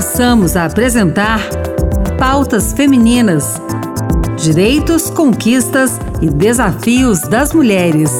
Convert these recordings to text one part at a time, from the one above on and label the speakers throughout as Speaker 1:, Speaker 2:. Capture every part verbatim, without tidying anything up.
Speaker 1: Passamos a apresentar Pautas Femininas: direitos, conquistas e desafios das mulheres.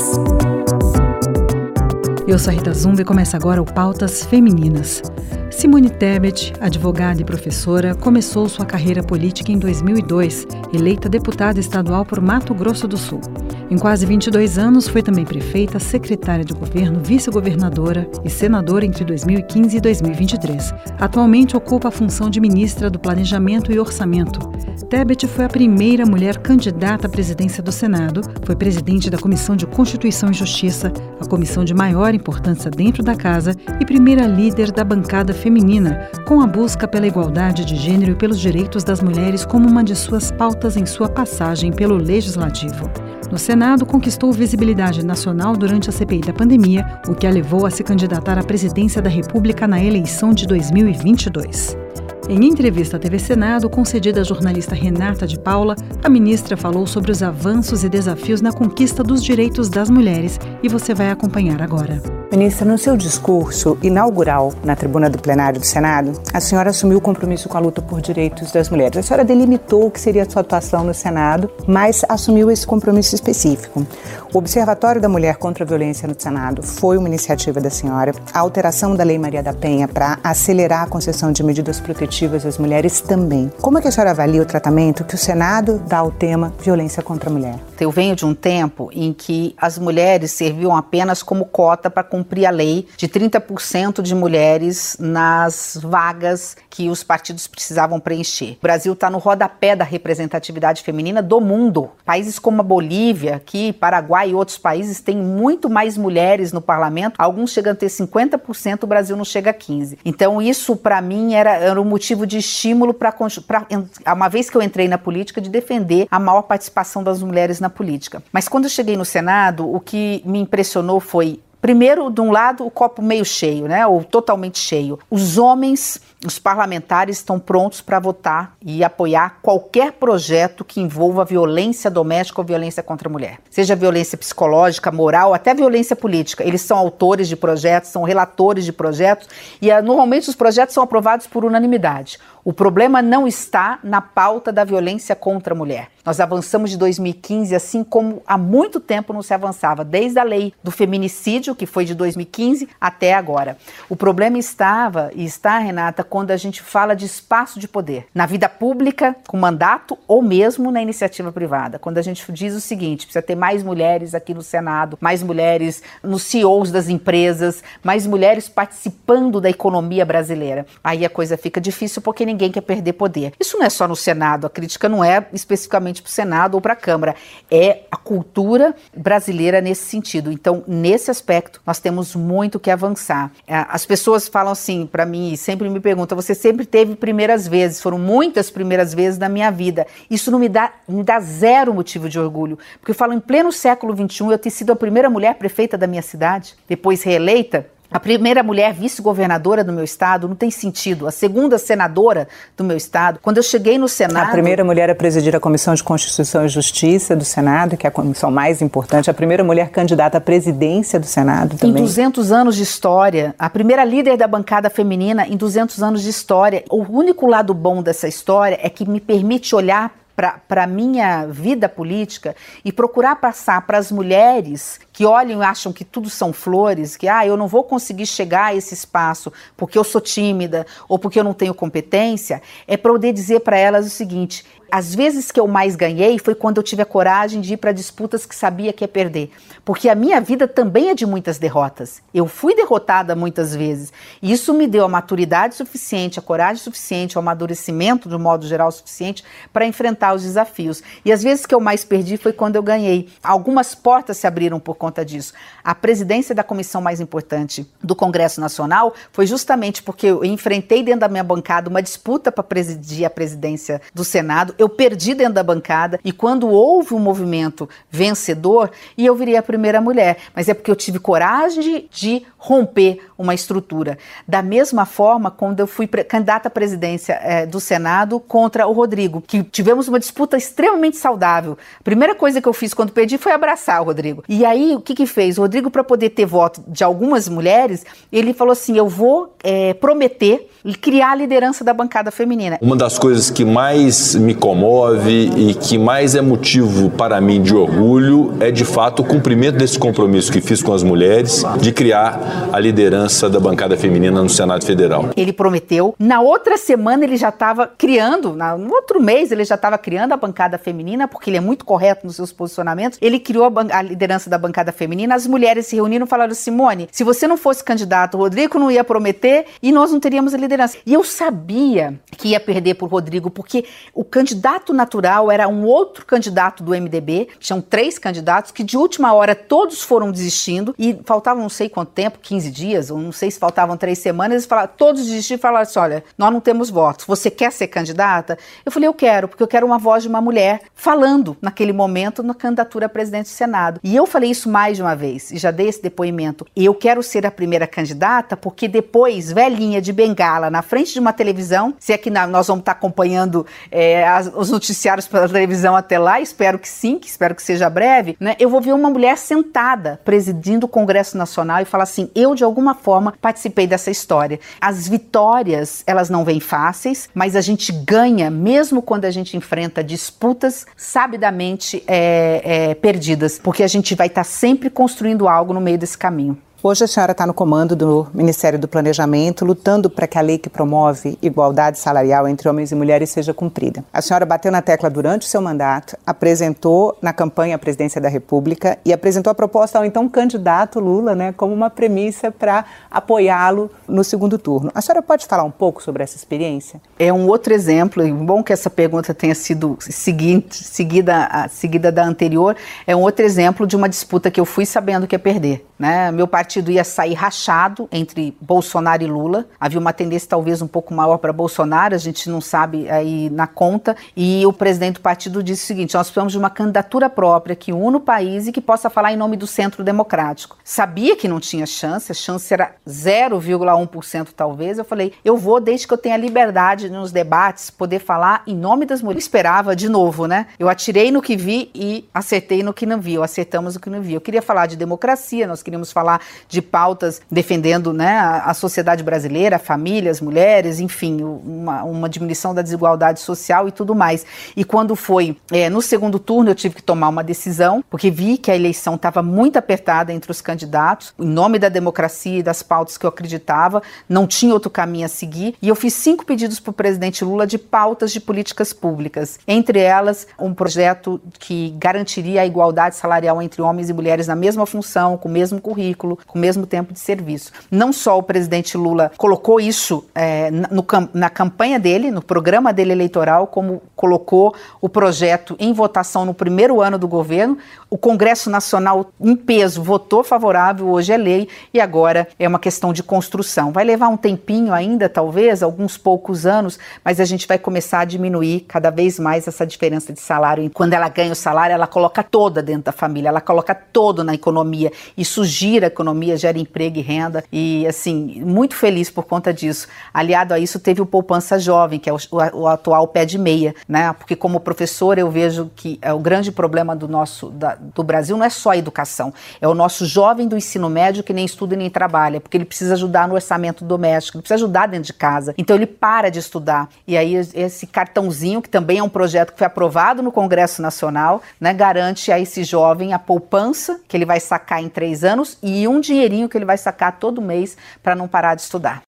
Speaker 2: Eu sou a Rita Zumba e começa agora o Pautas Femininas. Simone Tebet, advogada e professora, começou sua carreira política em dois mil e dois, eleita deputada estadual por Mato Grosso do Sul. Em quase vinte e dois anos, foi também prefeita, secretária de governo, vice-governadora e senadora entre dois mil e quinze e dois mil e vinte e três. Atualmente ocupa a função de ministra do Planejamento e Orçamento. Tebet foi a primeira mulher candidata à presidência do Senado, foi presidente da Comissão de Constituição e Justiça, a comissão de maior importância dentro da casa, e primeira líder da bancada feminina, com a busca pela igualdade de gênero e pelos direitos das mulheres como uma de suas pautas em sua passagem pelo Legislativo. No Senado, conquistou visibilidade nacional durante a C P I da pandemia, o que a levou a se candidatar à presidência da República na eleição de dois mil e vinte e dois. Em entrevista à T V Senado, concedida à jornalista Renata de Paula, a ministra falou sobre os avanços e desafios na conquista dos direitos das mulheres, e você vai acompanhar agora.
Speaker 3: Ministra, no seu discurso inaugural na tribuna do plenário do Senado, a senhora assumiu o compromisso com a luta por direitos das mulheres. A senhora delimitou o que seria a sua atuação no Senado, mas assumiu esse compromisso específico. O Observatório da Mulher contra a Violência no Senado foi uma iniciativa da senhora. A alteração da Lei Maria da Penha para acelerar a concessão de medidas protetivas às mulheres também. Como é que a senhora avalia o tratamento que o Senado dá ao tema violência contra a mulher?
Speaker 4: Eu venho de um tempo em que as mulheres serviam apenas como cota para cumprir a lei de trinta por cento de mulheres nas vagas que os partidos precisavam preencher. O Brasil está no rodapé da representatividade feminina do mundo. Países como a Bolívia, aqui, Paraguai e outros países têm muito mais mulheres no parlamento. Alguns chegam a ter cinquenta por cento, o Brasil não chega a quinze por cento. Então isso, para mim, era, era um motivo de estímulo para, uma vez que eu entrei na política, de defender a maior participação das mulheres na política. Mas quando eu cheguei no Senado, o que me impressionou foi, primeiro, de um lado, o copo meio cheio, né, ou totalmente cheio. Os homens, os parlamentares, estão prontos para votar e apoiar qualquer projeto que envolva violência doméstica ou violência contra a mulher. Seja violência psicológica, moral, até violência política. Eles são autores de projetos, são relatores de projetos e normalmente os projetos são aprovados por unanimidade. O problema não está na pauta da violência contra a mulher. Nós avançamos de dois mil e quinze, assim como há muito tempo não se avançava, desde a lei do feminicídio, que foi de dois mil e quinze, até agora. O problema estava, e está, Renata, quando a gente fala de espaço de poder, na vida pública, com mandato, ou mesmo na iniciativa privada. Quando a gente diz o seguinte, precisa ter mais mulheres aqui no Senado, mais mulheres nos C E Os das empresas, mais mulheres participando da economia brasileira. Aí a coisa fica difícil porque ninguém quer perder poder. Isso não é só no Senado, a crítica não é especificamente para o Senado ou para a Câmara, é a cultura brasileira nesse sentido. Então, nesse aspecto, nós temos muito que avançar. As pessoas falam assim para mim, sempre me perguntam, você sempre teve primeiras vezes, foram muitas primeiras vezes na minha vida. Isso não me dá, me dá zero motivo de orgulho, porque eu falo, em pleno século vinte e um, eu ter sido a primeira mulher prefeita da minha cidade, depois reeleita, a primeira mulher vice-governadora do meu estado, não tem sentido. A segunda senadora do meu estado. Quando eu cheguei no Senado...
Speaker 3: A primeira mulher a presidir a Comissão de Constituição e Justiça do Senado, que é a comissão mais importante. A primeira mulher candidata à presidência do Senado também.
Speaker 4: Em duzentos anos de história. A primeira líder da bancada feminina em duzentos anos de história. O único lado bom dessa história é que me permite olhar para a minha vida política e procurar passar para as mulheres que olham e acham que tudo são flores, que ah, eu não vou conseguir chegar a esse espaço porque eu sou tímida ou porque eu não tenho competência, é poder dizer para elas o seguinte: as vezes que eu mais ganhei foi quando eu tive a coragem de ir para disputas que sabia que ia perder. Porque a minha vida também é de muitas derrotas. Eu fui derrotada muitas vezes. E isso me deu a maturidade suficiente, a coragem suficiente, o amadurecimento, de um modo geral, suficiente para enfrentar os desafios. E as vezes que eu mais perdi foi quando eu ganhei. Algumas portas se abriram por conta disso. A presidência da comissão mais importante do Congresso Nacional foi justamente porque eu enfrentei dentro da minha bancada uma disputa para presidir a presidência do Senado. Eu perdi dentro da bancada e quando houve um movimento vencedor, e eu virei a primeira mulher. Mas é porque eu tive coragem de, de romper uma estrutura. Da mesma forma, quando eu fui pre- candidata à presidência é, do Senado contra o Rodrigo, que tivemos uma disputa extremamente saudável. A primeira coisa que eu fiz quando perdi foi abraçar o Rodrigo. E aí, o que que fez? O Rodrigo, para poder ter voto de algumas mulheres, ele falou assim, eu vou é, prometer criar a liderança da bancada feminina.
Speaker 5: Uma das coisas que mais me comove e que mais é motivo para mim de orgulho é, de fato, o cumprimento desse compromisso que fiz com as mulheres de criar a liderança da bancada feminina no Senado Federal.
Speaker 4: Ele prometeu. Na outra semana ele já estava criando, no outro mês ele já estava criando a bancada feminina, porque ele é muito correto nos seus posicionamentos. Ele criou a, ban- a liderança da bancada feminina, as mulheres se reuniram e falaram, Simone, se você não fosse candidato, o Rodrigo não ia prometer e nós não teríamos a liderança. E eu sabia que ia perder por Rodrigo, porque o candidato natural era um outro candidato do M D B, tinham três candidatos que de última hora todos foram desistindo e faltavam não sei quanto tempo, quinze dias, ou não sei se faltavam três semanas, eles falaram, todos desistiram e falaram assim, olha, nós não temos votos, você quer ser candidata? Eu falei, eu quero, porque eu quero uma voz de uma mulher falando naquele momento na candidatura a presidente do Senado. E eu falei isso mais de uma vez, e já dei esse depoimento, eu quero ser a primeira candidata, porque depois, velhinha de bengala, na frente de uma televisão, se é que na, nós vamos estar acompanhando é, as, os noticiários pela televisão até lá, espero que sim, que espero que seja breve, né? Eu vou ver uma mulher sentada, presidindo o Congresso Nacional e falar assim, eu de alguma forma participei dessa história. As vitórias, elas não vêm fáceis, mas a gente ganha, mesmo quando a gente enfrenta disputas sabidamente é, é, perdidas, porque a gente vai estar sempre construindo algo no meio desse caminho.
Speaker 3: Hoje a senhora está no comando do Ministério do Planejamento, lutando para que a lei que promove igualdade salarial entre homens e mulheres seja cumprida. A senhora bateu na tecla durante o seu mandato, apresentou na campanha à presidência da República e apresentou a proposta ao então candidato Lula, né, como uma premissa para apoiá-lo no segundo turno. A senhora pode falar um pouco sobre essa experiência?
Speaker 4: É um outro exemplo, e bom que essa pergunta tenha sido seguinte, seguida, seguida da anterior, é um outro exemplo de uma disputa que eu fui sabendo que ia perder, né? Meu partido ia sair rachado entre Bolsonaro e Lula. Havia uma tendência talvez um pouco maior para Bolsonaro, a gente não sabe aí na conta. E o presidente do partido disse o seguinte, nós precisamos de uma candidatura própria que una o país e que possa falar em nome do Centro Democrático. Sabia que não tinha chance, a chance era zero vírgula um por cento talvez. Eu falei, eu vou desde que eu tenha liberdade nos debates, poder falar em nome das mulheres. Eu esperava de novo, né? Eu atirei no que vi e acertei no que não vi, ou acertamos no que não vi. Eu queria falar de democracia, nós queríamos falar de pautas defendendo, né, a, a sociedade brasileira, a família, as mulheres, enfim, uma, uma diminuição da desigualdade social e tudo mais. E quando foi é, no segundo turno, eu tive que tomar uma decisão, porque vi que a eleição estava muito apertada entre os candidatos, em nome da democracia e das pautas que eu acreditava, não tinha outro caminho a seguir, e eu fiz cinco pedidos para o presidente Lula de pautas de políticas públicas, entre elas um projeto que garantiria a igualdade salarial entre homens e mulheres na mesma função, com o mesmo currículo, com o mesmo tempo de serviço. Não só o presidente Lula colocou isso é, no, na campanha dele, no programa dele eleitoral, como colocou o projeto em votação no primeiro ano do governo. O Congresso Nacional, em peso, votou favorável, hoje é lei, e agora é uma questão de construção. Vai levar um tempinho ainda, talvez, alguns poucos anos, mas a gente vai começar a diminuir cada vez mais essa diferença de salário. E quando ela ganha o salário, ela coloca toda dentro da família, ela coloca todo na economia. Isso gira a economia, gera emprego e renda, e assim, muito feliz por conta disso. Aliado a isso, teve o Poupança Jovem, que é o, o, o atual pé de meia, né? Porque como professora eu vejo que é o grande problema do nosso, da, do Brasil não é só a educação, é o nosso jovem do ensino médio que nem estuda e nem trabalha, porque ele precisa ajudar no orçamento doméstico, ele precisa ajudar dentro de casa, então ele para de estudar, e aí esse cartãozinho, que também é um projeto que foi aprovado no Congresso Nacional, né, garante a esse jovem a poupança, que ele vai sacar em três anos, e um dinheirinho que ele vai sacar todo mês para não parar de estudar.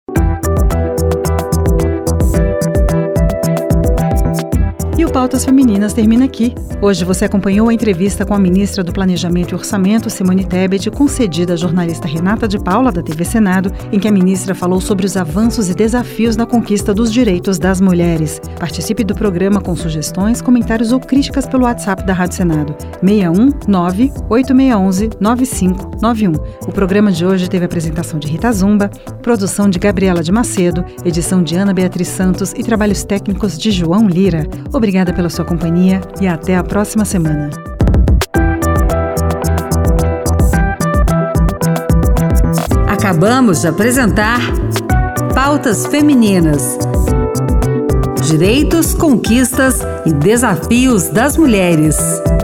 Speaker 2: E o Pautas Femininas termina aqui. Hoje você acompanhou a entrevista com a ministra do Planejamento e Orçamento, Simone Tebet, concedida à jornalista Renata de Paula, da T V Senado, em que a ministra falou sobre os avanços e desafios na conquista dos direitos das mulheres. Participe do programa com sugestões, comentários ou críticas pelo WhatsApp da Rádio Senado, seis um nove, oito seis um um, nove cinco nove um. O programa de hoje teve a apresentação de Rita Zumba, produção de Gabriela de Macedo, edição de Ana Beatriz Santos e trabalhos técnicos de João Lira. Obrigada pela sua companhia e até a próxima semana.
Speaker 1: A Acabamos de apresentar Pautas Femininas. Direitos, conquistas e desafios das mulheres.